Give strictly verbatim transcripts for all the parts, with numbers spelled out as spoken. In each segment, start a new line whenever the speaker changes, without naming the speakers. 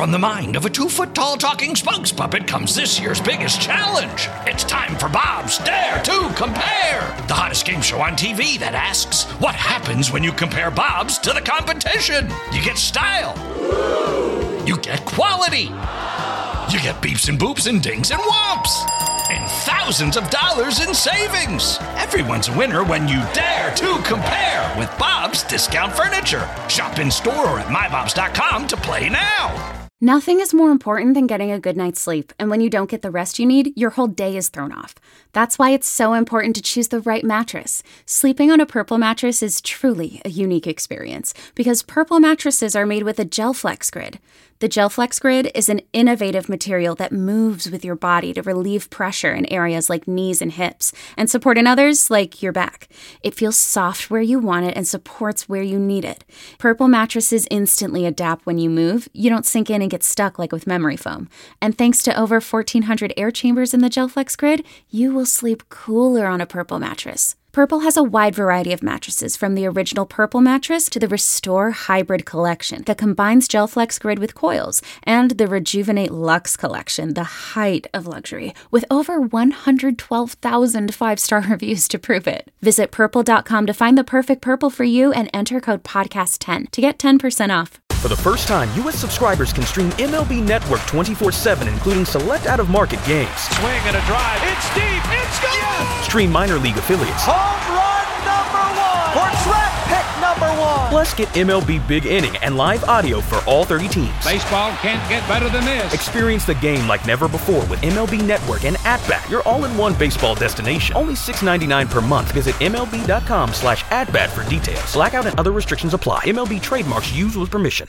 From the mind of a two-foot-tall talking spokes puppet comes this year's biggest challenge. It's time for Bob's Dare to Compare, the hottest game show on T V that asks, what happens when you compare Bobs to the competition? You get style. You get quality. You get beeps and boops and dings and whomps. And thousands of dollars in savings. Everyone's a winner when you dare to compare with Bob's Discount Furniture. Shop in store or at my bobs dot com to play now.
Nothing is more important than getting a good night's sleep, and when you don't get the rest you need, your whole day is thrown off. That's why it's so important to choose the right mattress. Sleeping on a Purple mattress is truly a unique experience, because Purple mattresses are made with a GelFlex Grid. The GelFlex Grid is an innovative material that moves with your body to relieve pressure in areas like knees and hips, and support in others like your back. It feels soft where you want it and supports where you need it. Purple mattresses instantly adapt when you move. You don't sink in and get stuck like with memory foam. And thanks to over fourteen hundred air chambers in the GelFlex Grid, you will sleep cooler on a Purple mattress. Purple has a wide variety of mattresses, from the original Purple mattress to the Restore Hybrid collection that combines GelFlex Grid with coils, and the Rejuvenate Luxe collection, the height of luxury, with over one hundred twelve thousand five-star reviews to prove it. Visit purple dot com to find the perfect Purple for you and enter code podcast ten to get ten percent off.
For the first time, U S subscribers can stream M L B Network twenty-four seven, including select out-of-market games.
Swing and a drive. It's deep. It's gone. Yes!
Stream minor league affiliates.
Home run number one. Or draft pick number one.
Plus, get M L B Big Inning and live audio for all thirty teams.
Baseball can't get better than this.
Experience the game like never before with M L B Network and At-Bat, your all-in-one baseball destination. Only six dollars and ninety-nine cents per month. Visit M L B dot com slash at-bat for details. Blackout and other restrictions apply. M L B trademarks used with permission.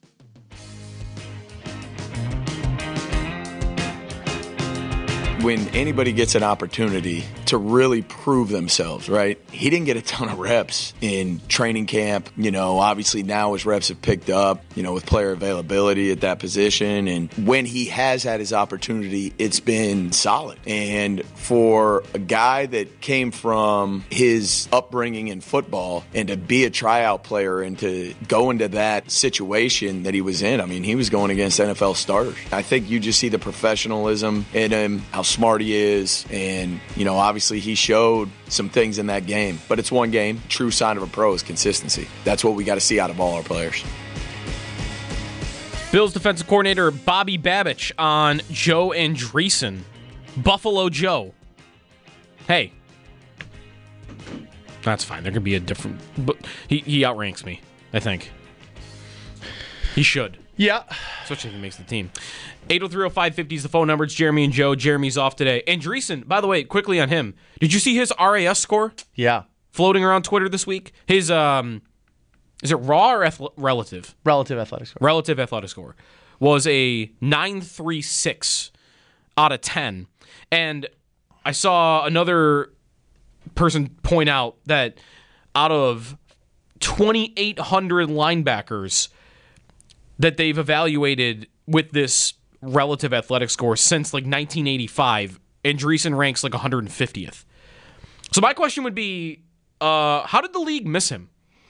When anybody gets an opportunity to really prove themselves, right? He didn't get a ton of reps in training camp. You know, obviously now his reps have picked up, you know, with player availability at that position. And when he has had his opportunity, it's been solid. And for a guy that came from his upbringing in football and to be a tryout player and to go into that situation that he was in, I mean, he was going against N F L starters. I think you just see the professionalism in him, how smart he is, and you know, obviously he showed some things in that game, but it's one game. True sign of a pro is consistency. That's what we got to see out of all our players.
Bills defensive coordinator Bobby Babich on Joe Andreessen. Buffalo Joe. Hey, that's fine. There could be a different, but he, he outranks me, I think. He should.
Yeah.
Especially if he makes the team. eight oh three oh five fifty is the phone number. It's Jeremy and Joe. Jeremy's off today. Andreessen, by the way, quickly on him. Did you see his R A S score?
Yeah.
Floating around Twitter this week? His, um, is it raw or athle- relative?
Relative athletic score.
Relative athletic score was a nine three six out of ten. And I saw another person point out that out of twenty-eight hundred linebackers that they've evaluated with this relative athletic score since like nineteen eighty-five, Andreessen ranks like one hundred fiftieth. So my question would be, uh, how did the league miss him?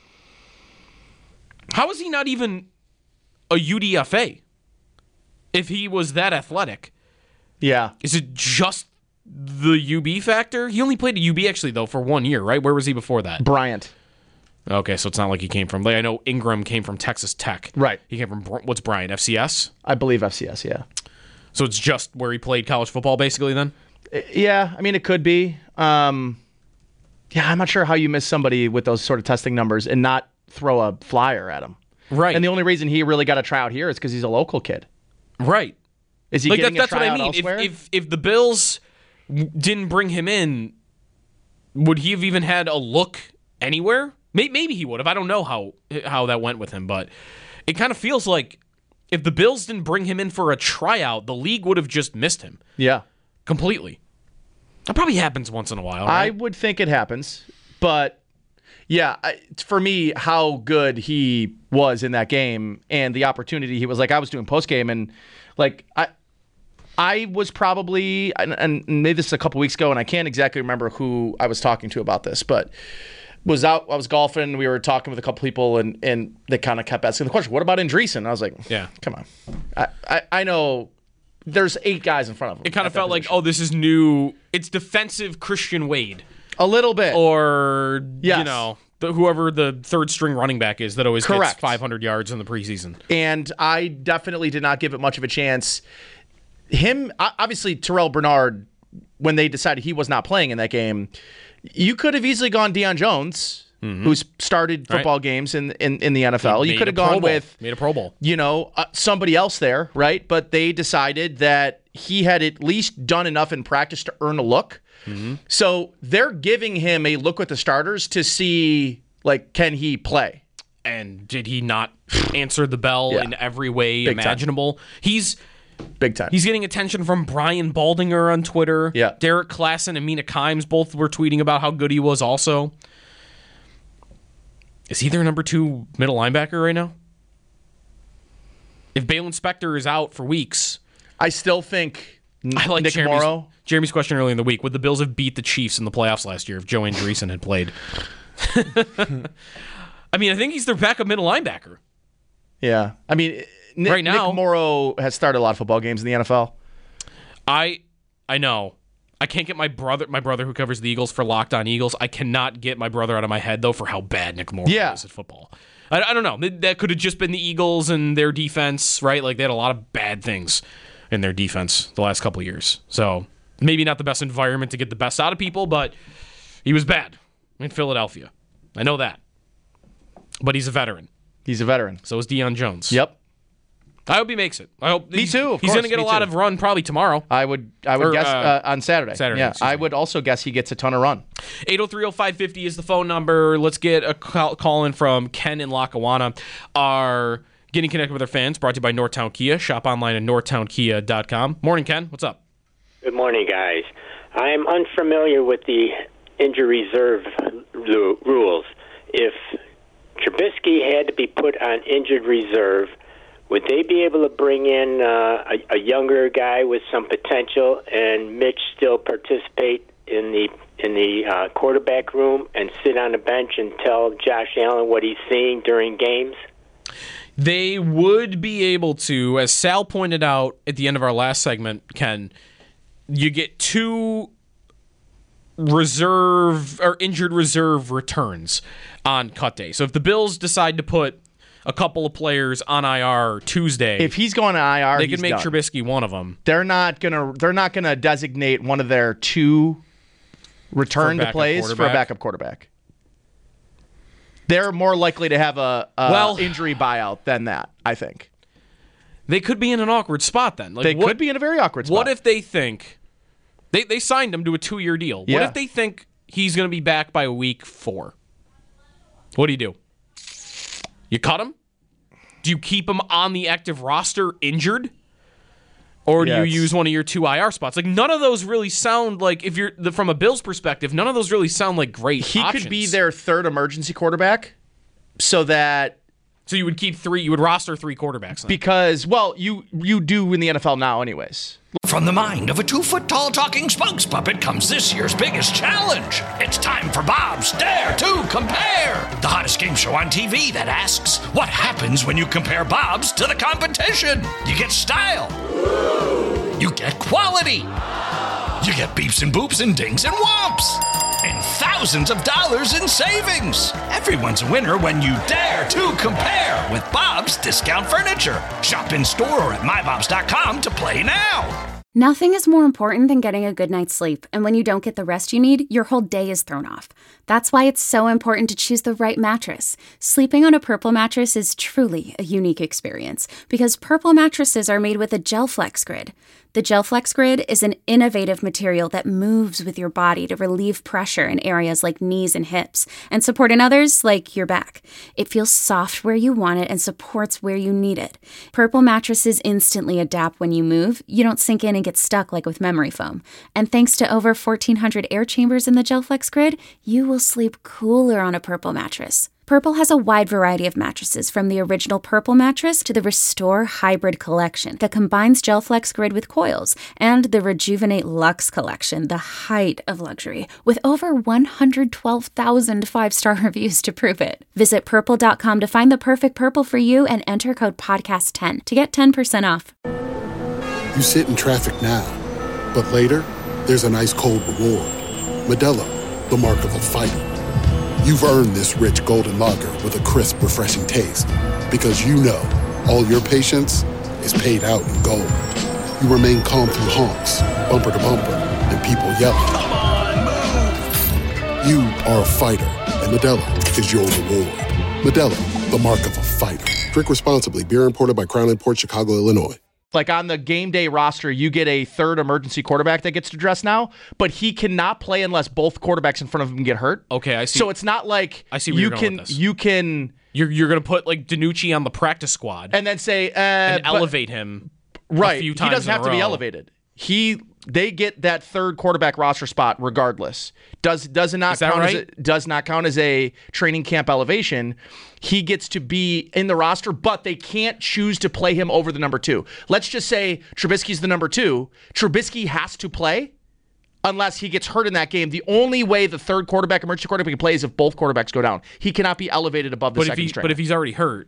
How is he not even a U D F A if he was that athletic?
Yeah.
Is it just the U B factor? He only played at U B actually, though, for one year, right? Where was he before that?
Bryant.
Okay, so it's not like he came from... Like, I know Ingram came from Texas Tech.
Right.
He came from... What's Bryant? F C S?
I believe F C S, yeah.
So it's just where he played college football, basically, then?
Yeah, I mean, it could be. Um, yeah, I'm not sure how you miss somebody with those sort of testing numbers and not throw a flyer at him.
Right.
And the only reason he really got a tryout here is because he's a local kid.
Right.
Is he
like
getting
that, that's
a tryout
what I mean. If,
elsewhere?
if if the Bills didn't bring him in, would he have even had a look anywhere? Maybe he would have. I don't know how how that went with him, but it kind of feels like if the Bills didn't bring him in for a tryout, the league would have just missed him.
Yeah.
Completely. That probably happens once in a while, right?
I would think it happens, but yeah, I, for me, how good he was in that game and the opportunity he was like, I was doing post game and like I, I was probably and, and made this a couple weeks ago, and I can't exactly remember who I was talking to about this, but was out, I was golfing, we were talking with a couple people, and, and they kind of kept asking the question, what about Andreessen? I was like,
yeah,
come on. I, I, I know there's eight guys in front of him.
It kind of felt like, oh, this is new. It's defensive Christian Wade.
A little bit.
Or,
yes.
you know, the, whoever the third string running back is that always
Correct.
gets five hundred yards in the preseason.
And I definitely did not give it much of a chance. Him, obviously, Terrell Bernard, when they decided he was not playing in that game, you could have easily gone Deion Jones, mm-hmm. who's started football right. games in, in, in the N F L.
He
you could have gone with
made a Pro Bowl.
You know, uh, somebody else there, right? But they decided that he had at least done enough in practice to earn a look. Mm-hmm. So they're giving him a look with the starters to see, like, can he play?
And did he not answer the bell
yeah.
in every way
Big
imaginable?
Time.
He's
Big time.
He's getting attention from Brian Baldinger on Twitter.
Yeah.
Derek Klassen and Mina Kimes both were tweeting about how good he was also. Is he their number two middle linebacker right now? If Balin Spector is out for weeks.
I still think
I like
Nick
Jeremy's,
Morrow.
Jeremy's question earlier in the week. Would the Bills have beat the Chiefs in the playoffs last year if Joe Andreessen had played? I mean, I think he's their backup middle linebacker.
Yeah. I mean, Nick,
right now,
Nick Morrow has started a lot of football games in the N F L.
I I know. I can't get my brother my brother who covers the Eagles for Locked On Eagles. I cannot get my brother out of my head, though, for how bad Nick Morrow
yeah.
is at football. I, I don't know. That could have just been the Eagles and their defense, right? Like, they had a lot of bad things in their defense the last couple of years. So maybe not the best environment to get the best out of people, but he was bad in Philadelphia. I know that. But he's a veteran.
He's a veteran.
So is Deion Jones.
Yep.
I hope he makes it. I hope
me
he's,
too. Of
he's going to get
me
a lot
too.
of run probably tomorrow.
I would. I would
or,
guess
uh,
uh, on Saturday.
Saturday.
Yeah. I would also guess he gets a ton of run.
eight oh three oh five fifty is the phone number. Let's get a call, call in from Ken in Lackawanna. Our Getting Connected with Our Fans brought to you by Northtown Kia. Shop online at northtown kia dot com. Morning, Ken. What's up?
Good morning, guys. I'm unfamiliar with the injury reserve rules. If Trubisky had to be put on injured reserve, would they be able to bring in uh, a, a younger guy with some potential and Mitch still participate in the in the uh, quarterback room and sit on the bench and tell Josh Allen what he's seeing during games?
They would be able to, as Sal pointed out at the end of our last segment, Ken, you get two reserve or injured reserve returns on cut day. So if the Bills decide to put a couple of players on I R Tuesday,
if he's going to I R,
they
he's
can make
done.
Trubisky one of them.
They're not gonna. They're not gonna designate one of their two return to plays for a backup quarterback. They're more likely to have a, a
well,
injury buyout than that, I think.
They could be in an awkward spot then. Like,
they
what,
could be in a very awkward spot.
What if they think they they signed him to a two-year deal?
Yeah.
What if they think he's going to be back by week four? What do you do? You cut him? Do you keep him on the active roster injured? Or do
yeah,
you
it's...
use one of your two I R spots? Like, none of those really sound like, if you're the, from a Bills perspective, none of those really sound like great
He
options.
could be their third emergency quarterback so that...
So you would keep three, you would roster three quarterbacks then.
Because, well, you you do in the N F L now anyways.
From the mind of a two-foot-tall talking spokes puppet comes this year's biggest challenge. It's time for Bob's Dare to Compare, the hottest game show on T V that asks, what happens when you compare Bob's to the competition? You get style. You get quality. You get beeps and boops and dings and whomps. And thousands of dollars in savings. Everyone's a winner when you dare to compare with Bob's Discount Furniture. Shop in store or at my bobs dot com to play now.
Nothing is more important than getting a good night's sleep, and when you don't get the rest you need, your whole day is thrown off. That's why it's so important to choose the right mattress. Sleeping on a Purple mattress is truly a unique experience, because Purple mattresses are made with a GelFlex Grid. The GelFlex Grid is an innovative material that moves with your body to relieve pressure in areas like knees and hips, and support in others like your back. It feels soft where you want it and supports where you need it. Purple mattresses instantly adapt when you move. You don't sink in and get stuck like with memory foam. And thanks to over fourteen hundred air chambers in the GelFlex Grid, you will sleep cooler on a Purple mattress. Purple has a wide variety of mattresses, from the original Purple mattress to the Restore Hybrid collection that combines GelFlex Grid with coils, and the Rejuvenate Luxe collection, the height of luxury, with over one hundred twelve thousand five-star reviews to prove it. Visit purple dot com to find the perfect Purple for you and enter code podcast ten to get ten percent off.
You sit in traffic now, but later, there's an ice-cold reward. Modelo, the mark of a fighter. You've earned this rich golden lager with a crisp, refreshing taste. Because you know, all your patience is paid out in gold. You remain calm through honks, bumper to bumper, and people yelling.
Come on, move!
You are a fighter, and Modelo is your reward. Modelo, the mark of a fighter. Drink responsibly. Beer imported by Crown Imports, Chicago, Illinois.
Like on the game day roster, you get a third emergency quarterback that gets to dress now, but he cannot play unless both quarterbacks in front of him get hurt.
Okay, I see.
So it's not like
I see where
you
you're going
can
with this.
you can
You're you're gonna put like DiNucci on the practice squad
and then say uh,
and
but-
elevate him
right.
a few times.
He doesn't
in
have
a
to be
row.
elevated. He they get that third quarterback roster spot regardless. Does does it not
Is that
count
right?
as a, does not count as a training camp elevation. He gets to be in the roster, but they can't choose to play him over the number two. Let's just say Trubisky's the number two. Trubisky has to play unless he gets hurt in that game. The only way the third quarterback, emergency quarterback, can play is if both quarterbacks go down. He cannot be elevated above the
But if
second
he
string.
but if he's already hurt,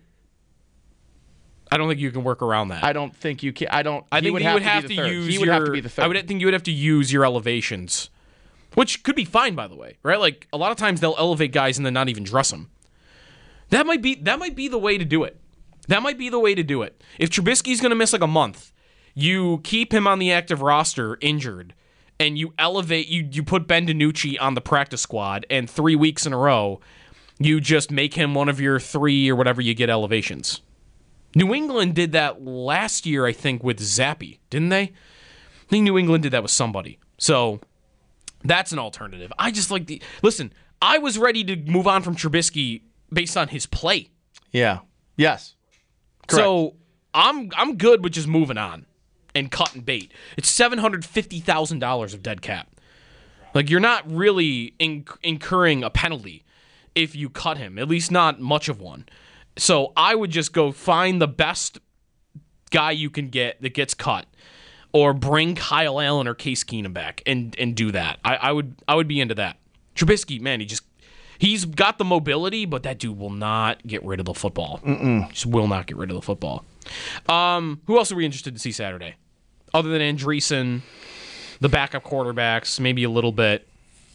I don't think you can work around that.
I don't think you can. I don't.
I
he
think
would
you
have
would have
to,
to,
be the third.
use
He would
your,
have to be the third.
I would think you would have to use your elevations, which could be fine, by the way, right? Like a lot of times they'll elevate guys and then not even dress them. That might be that might be the way to do it. That might be the way to do it. If Trubisky's going to miss like a month, you keep him on the active roster injured, and you elevate you you put Ben DiNucci on the practice squad, and three weeks in a row, you just make him one of your three or whatever you get elevations. New England did that last year, I think, with Zappy, didn't they? I think New England did that with somebody. So that's an alternative. I just like the listen. I was ready to move on from Trubisky based on his play.
Yeah. Yes. Correct.
So I'm I'm good with just moving on and cutting bait. It's seven hundred fifty thousand dollars of dead cap. Like you're not really in, incurring a penalty if you cut him, at least not much of one. So I would just go find the best guy you can get that gets cut, or bring Kyle Allen or Case Keenum back and and do that. I, I would I would be into that. Trubisky, man, he just he's got the mobility, but that dude will not get rid of the football. Mm-mm. Just will not get rid of the football. Um, who else are we interested to see Saturday? Other than Andreessen, the backup quarterbacks, maybe a little bit.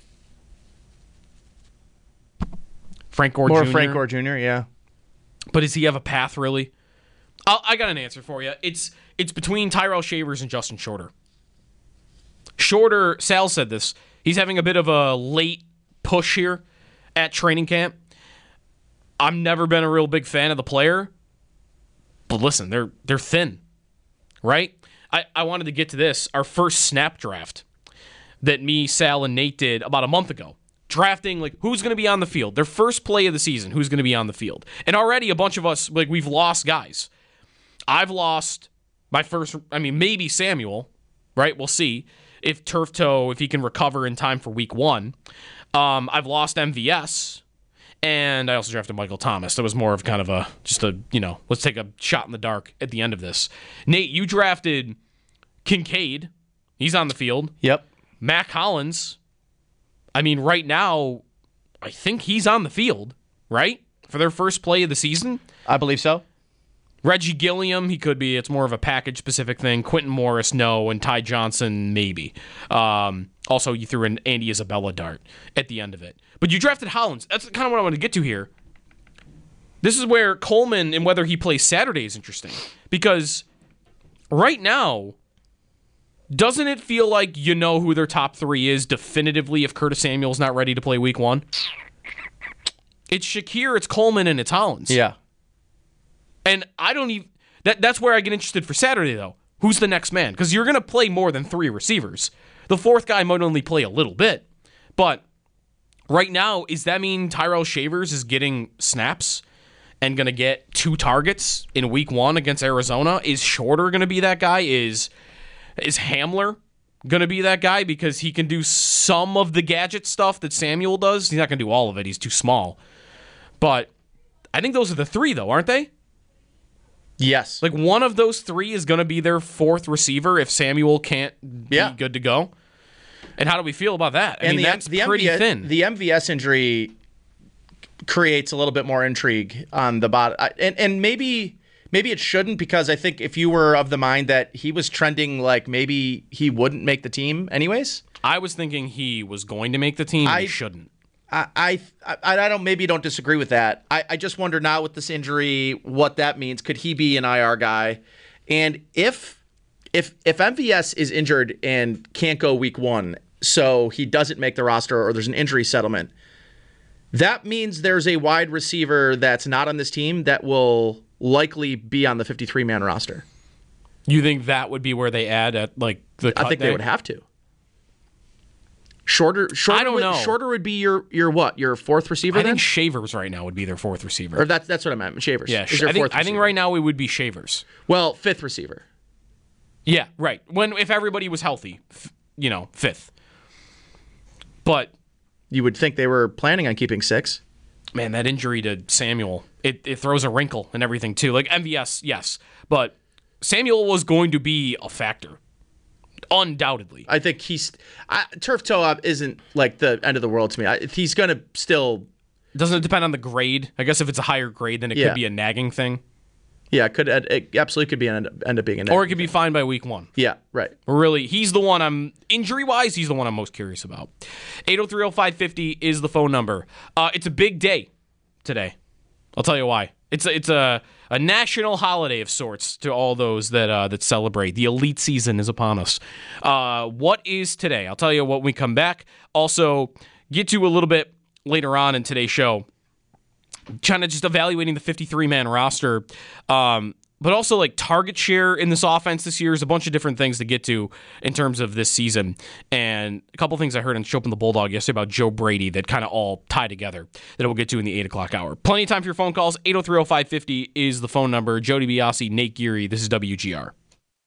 Frank Gore
More
Junior
Frank Gore Junior, yeah.
But does he have a path, really? I'll, I got an answer for you. It's it's between Tyrell Shavers and Justin Shorter. Shorter, Sal said this, he's having a bit of a late push here at training camp. I've never been a real big fan of the player. But listen, they're they're thin, right? I, I wanted to get to this. Our first snap draft that me, Sal, and Nate did about a month ago. Drafting, like, who's going to be on the field. Their first play of the season, who's going to be on the field. And already a bunch of us, like, we've lost guys. I've lost my first, I mean, maybe Samuel, right? We'll see if turf toe, if he can recover in time for week one. Um, I've lost M V S. And I also drafted Michael Thomas. That was more of kind of a, just a, you know, let's take a shot in the dark at the end of this. Nate, you drafted Kincaid. He's on the field.
Yep.
Mac Hollins. I mean, right now, I think he's on the field, right? For their first play of the season.
I believe so.
Reggie Gilliam, he could be. It's more of a package-specific thing. Quentin Morris, no. And Ty Johnson, maybe. Um, also, you threw in Andy Isabella dart at the end of it. But you drafted Hollins. That's kind of what I want to get to here. This is where Coleman and whether he plays Saturday is interesting. Because right now, doesn't it feel like you know who their top three is definitively if Curtis Samuel's not ready to play week one? It's Shakir, it's Coleman, and it's Hollins.
Yeah.
And I don't even... That, that's where I get interested for Saturday, though. Who's the next man? Because you're going to play more than three receivers. The fourth guy might only play a little bit. But right now, does that mean Tyrell Shavers is getting snaps and going to get two targets in week one against Arizona? Is Shorter going to be that guy? Is... Is Hamler going to be that guy because he can do some of the gadget stuff that Samuel does? He's not going to do all of it. He's too small. But I think those are the three, though, aren't they?
Yes.
Like one of those three is going to be their fourth receiver if Samuel can't be
yeah.
good to go. And how do we feel about that? I
and
mean,
the,
that's
the
pretty
M V S,
thin.
The M V S injury creates a little bit more intrigue on the bottom. And, and maybe maybe it shouldn't, because I think if you were of the mind that he was trending like maybe he wouldn't make the team anyways.
I was thinking he was going to make the team.
I
he shouldn't.
I, I I don't maybe don't disagree with that. I, I just wonder now with this injury what that means. Could he be an I R guy? And if if if M V S is injured and can't go week one, so he doesn't make the roster or there's an injury settlement, that means there's a wide receiver that's not on this team that will likely be on the fifty-three man roster.
You think that would be where they add at like the cut
I think
day?
They would have to. Shorter, shorter.
I don't
would,
know.
Shorter would be your your what? Your fourth receiver.
I
then?
think Shavers right now would be their fourth receiver.
Or that's that's what I meant. Shavers.
Yeah,
is your
I think,
fourth
I think
receiver.
right now it would be Shavers.
Well, fifth receiver.
Yeah, right. When if everybody was healthy, f- you know, fifth. But
you would think they were planning on keeping six.
Man, that injury to Samuel, it, it throws a wrinkle and everything too. Like M V S, yes, but Samuel was going to be a factor. Undoubtedly.
I think he's I, turf toe up isn't like the end of the world to me. I, he's going to still.
Doesn't it depend on the grade? I guess if it's a higher grade, then it
yeah.
could be a nagging thing.
Yeah, it could it absolutely could be end, end up being a nagging
or it could be
thing.
fine by week one.
Yeah, right.
Really, he's the one I'm injury wise. He's the one I'm most curious about. eight oh three oh five fifty is the phone number. Uh, it's a big day today. I'll tell you why. It's a, it's a, a national holiday of sorts to all those that uh, that celebrate. The elite season is upon us. Uh, what is today? I'll tell you what when we come back. Also, get to a little bit later on in today's show, kind of just evaluating the fifty-three man roster, um, but also like target share in this offense this year is a bunch of different things to get to in terms of this season. And a couple things I heard on Chopin the Bulldog yesterday about Joe Brady that kind of all tie together that we'll get to in the eight o'clock hour. Plenty of time for your phone calls. eight oh three oh five fifty is the phone number. Jody Biasi, Nate Geary. This is W G R.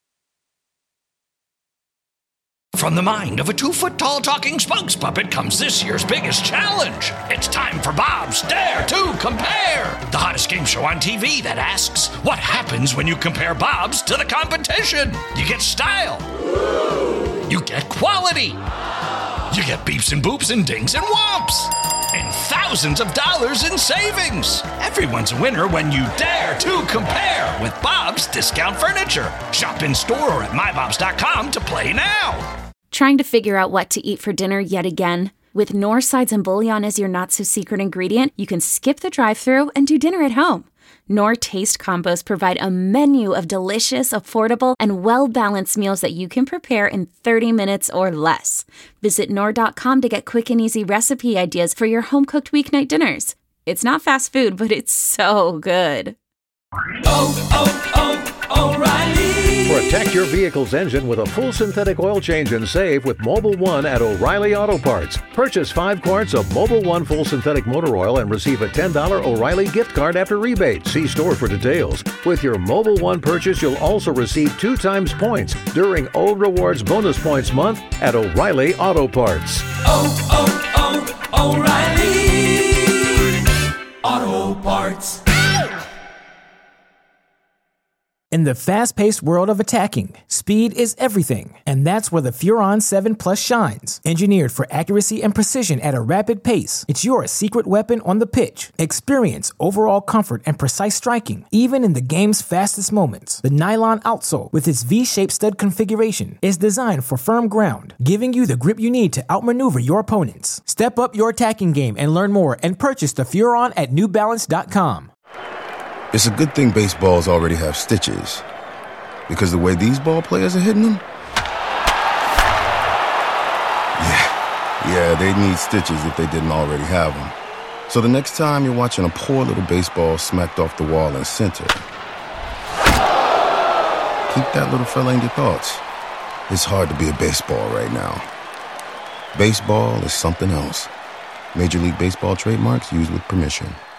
From the mind of a two-foot-tall talking spokes puppet comes this year's biggest challenge. It's time for Bob's Dare to Compare, the hottest game show on T V that asks, what happens when you compare Bob's to the competition? You get style. You get quality. You get beeps and boops and dings and whomps. And thousands of dollars in savings. Everyone's a winner when you dare to compare with Bob's Discount Furniture. Shop in store or at my bobs dot com to play now.
Trying to figure out what to eat for dinner yet again? With Knorr sides and bouillon as your not-so-secret ingredient, you can skip the drive-thru and do dinner at home. Knorr Taste Combos provide a menu of delicious, affordable, and well-balanced meals that you can prepare in thirty minutes or less. Visit Knorr dot com to get quick and easy recipe ideas for your home-cooked weeknight dinners. It's not fast food, but it's so good.
Oh, oh, oh, O'Reilly.
Protect your vehicle's engine with a full synthetic oil change and save with Mobil one at O'Reilly Auto Parts. Purchase five quarts of Mobil one full synthetic motor oil and receive a ten dollars O'Reilly gift card after rebate. See store for details. With your Mobil one purchase, you'll also receive two times points during O Rewards Bonus Points Month at O'Reilly Auto Parts.
Oh, oh, oh, O'Reilly Auto Parts.
In the fast-paced world of attacking, speed is everything, and that's where the Furon seven Plus shines. Engineered for accuracy and precision at a rapid pace, it's your secret weapon on the pitch. Experience overall comfort and precise striking, even in the game's fastest moments. The nylon outsole, with its V-shaped stud configuration, is designed for firm ground, giving you the grip you need to outmaneuver your opponents. Step up your attacking game and learn more and purchase the Furon at new balance dot com.
It's a good thing baseballs already have stitches, because the way these ball players are hitting them, yeah, yeah, they need stitches if they didn't already have them. So the next time you're watching a poor little baseball smacked off the wall in center, keep that little fella in your thoughts. It's hard to be a baseball right now. Baseball is something else. Major League Baseball trademarks used with permission.